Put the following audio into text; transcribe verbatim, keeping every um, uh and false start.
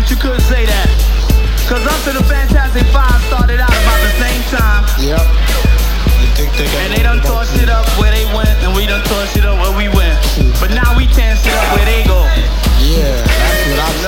but you couldn't say that. Cause us and the Fantastic Five started out about the same time. Yep. They they and they done tore shit up where they went, and we done tore shit up where we went. But now we tearing shit up where they go. Yeah, that's what I